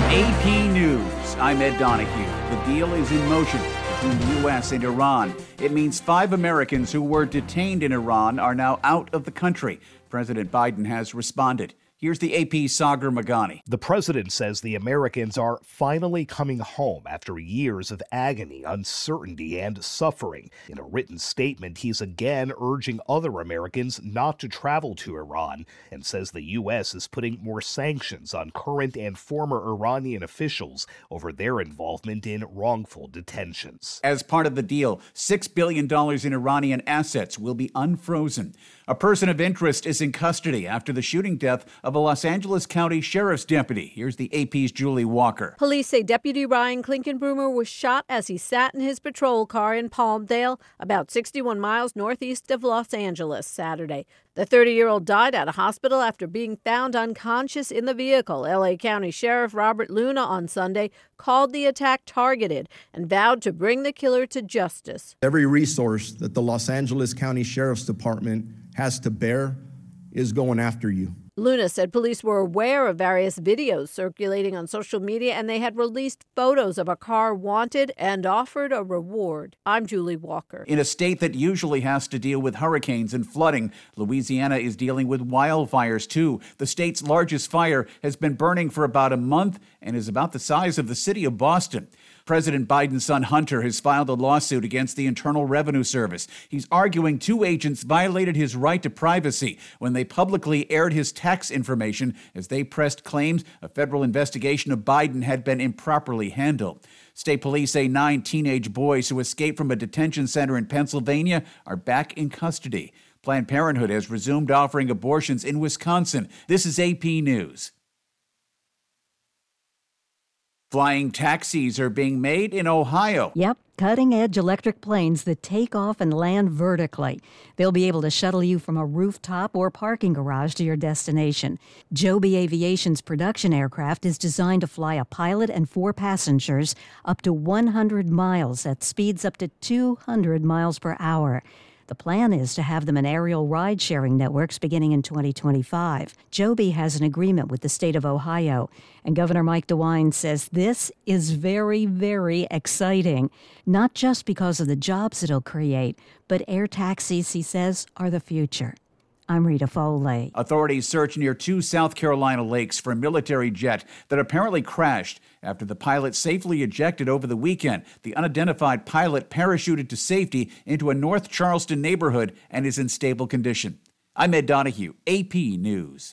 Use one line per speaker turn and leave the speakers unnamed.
AP News. I'm Ed Donahue. The deal is in motion between the U.S. and Iran. It means 5 Americans who were detained in Iran are now out of the country. President Biden has responded. Here's the AP's Sagar Meghani.
The president says the Americans are finally coming home after years of agony, uncertainty, and suffering. In a written statement, he's again urging other Americans not to travel to Iran and says the U.S. is putting more sanctions on current and former Iranian officials over their involvement in wrongful detentions.
As part of the deal, $6 billion in Iranian assets will be unfrozen. A person of interest is in custody after the shooting death of a Los Angeles County Sheriff's deputy. Here's the AP's Julie Walker.
Police say Deputy Ryan Klinkenbroomer was shot as he sat in his patrol car in Palmdale, about 61 miles northeast of Los Angeles, Saturday. The 30-year-old died at a hospital after being found unconscious in the vehicle. L.A. County Sheriff Robert Luna on Sunday called the attack targeted and vowed to bring the killer to justice.
Every resource that the Los Angeles County Sheriff's Department has to bear is going after you.
Luna said police were aware of various videos circulating on social media and they had released photos of a car wanted and offered a reward. I'm Julie Walker.
In a state that usually has to deal with hurricanes and flooding, Louisiana is dealing with wildfires too. The state's largest fire has been burning for about a month and is about the size of the city of Boston. President Biden's son Hunter has filed a lawsuit against the Internal Revenue Service. He's arguing 2 agents violated his right to privacy when they publicly aired his tax information as they pressed claims a federal investigation of Biden had been improperly handled. State police say 9 teenage boys who escaped from a detention center in Pennsylvania are back in custody. Planned Parenthood has resumed offering abortions in Wisconsin. This is AP News. Flying taxis are being made in Ohio.
Yep, cutting-edge electric planes that take off and land vertically. They'll be able to shuttle you from a rooftop or parking garage to your destination. Joby Aviation's production aircraft is designed to fly a pilot and 4 passengers up to 100 miles at speeds up to 200 miles per hour. The plan is to have them in aerial ride-sharing networks beginning in 2025. Joby has an agreement with the state of Ohio, and Governor Mike DeWine says this is very, very exciting, not just because of the jobs it'll create, but air taxis, he says, are the future. I'm Rita Foley.
Authorities search near 2 South Carolina lakes for a military jet that apparently crashed after the pilot safely ejected over the weekend. The unidentified pilot parachuted to safety into a North Charleston neighborhood and is in stable condition. I'm Ed Donahue, AP News.